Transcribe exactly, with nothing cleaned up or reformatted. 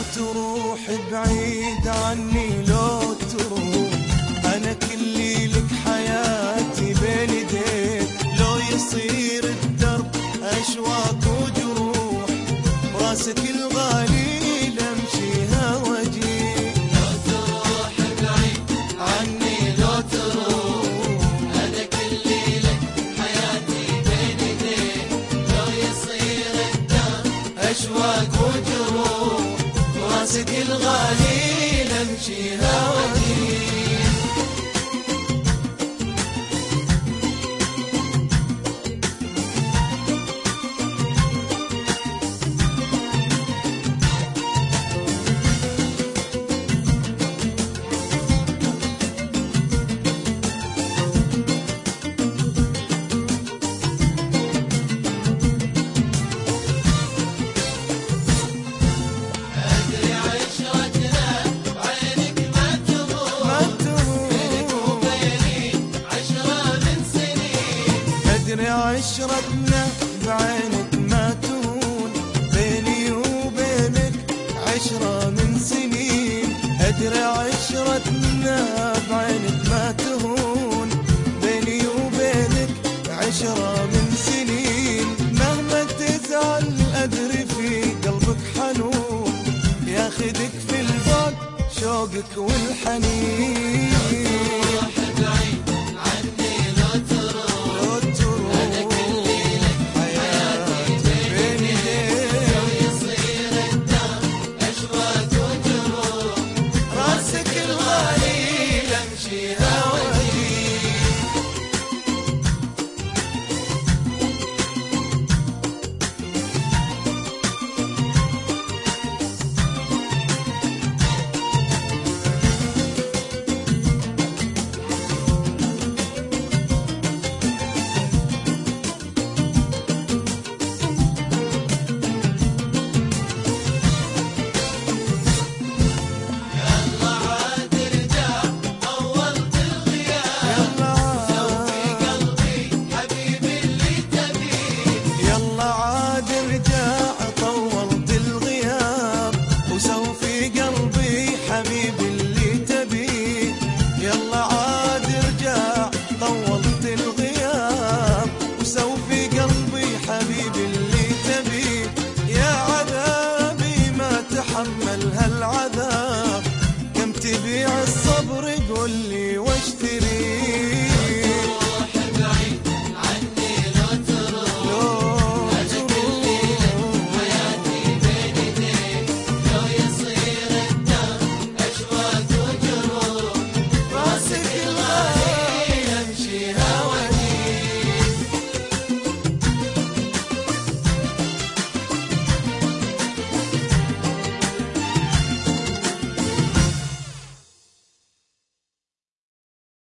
تروح بعيد عني لو تروح، أنا كلي لك حياتي بين ايديك. لو يصير الدرب أشواق وجروح، براسك الغالي لمشيها وجيك. لو تروح بعيد عني لو تروح، أنا كلي لك حياتي بين ايديك. لو يصير الدرب أشواق وجروح، براسك الغالي لمشيها وجيك. أدري عشرتنا بعينك ما تمر، بينك وبيني عشرة من سنين. أدري عشرتنا بعينك ما تهون، بيني وبينك عشرة من سنين. أدري عشرتنا بعينك ما تهون، بيني وبينك عشرة من سنين. مهما تزعل أدري في قلبك حنون، ياخدك في البعد شوقك والحنين. روح بعيد